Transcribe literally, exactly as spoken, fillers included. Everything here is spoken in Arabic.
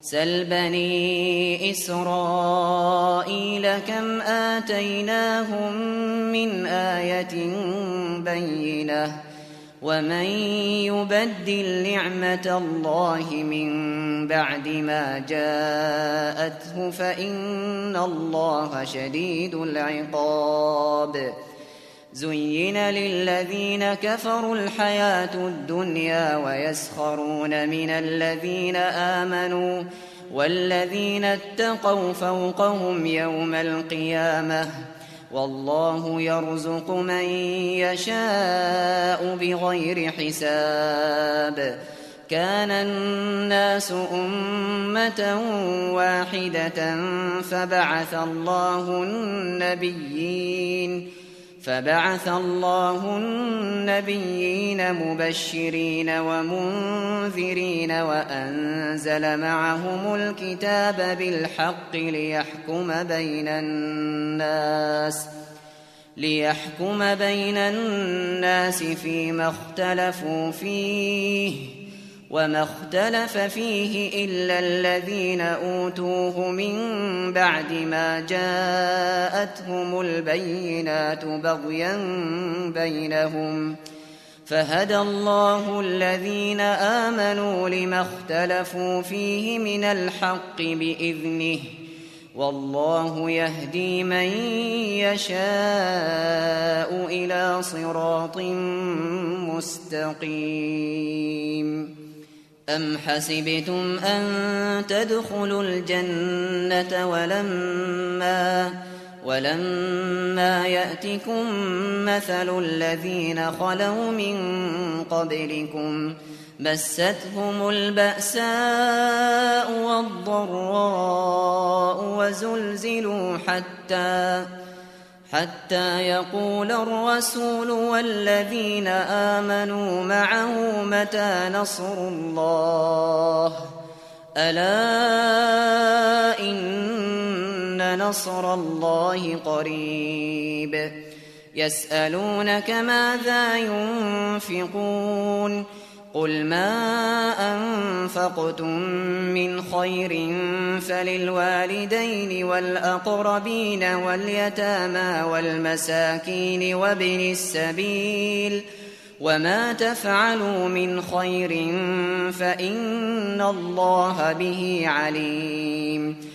سل بني إسرائيل كم آتيناهم من آية بينة ومن يبدل نعمة الله من بعد ما جاءته فإن الله شديد العقاب زين للذين كفروا الحياة الدنيا ويسخرون من الذين آمنوا والذين اتقوا فوقهم يوم القيامة والله يرزق من يشاء بغير حساب كان الناس أمة واحدة فبعث الله النبيين فبعث الله النبيين مبشرين ومنذرين وأنزل معهم الكتاب بالحق ليحكم بين الناس ليحكم بين الناس فيما اختلفوا فيه وما اختلف فيه إلا الذين أوتوه من بعد ما جاءتهم البينات بغيا بينهم فهدى الله الذين آمنوا لما اختلفوا فيه من الحق بإذنه والله يهدي من يشاء إلى صراط مستقيم أم حسبتم أن تدخلوا الجنة ولما ولما يأتكم مثل الذين خلوا من قبلكم مستهم البأساء والضراء وزلزلوا حتى حتى يقول الرسول والذين آمنوا معه متى نصر الله ألا إن نصر الله قريب يسألونك ماذا ينفقون قل ما أنفقتم من خير فللوالدين والأقربين واليتامى والمساكين وابن السبيل وما تفعلوا من خير فإن الله به عليم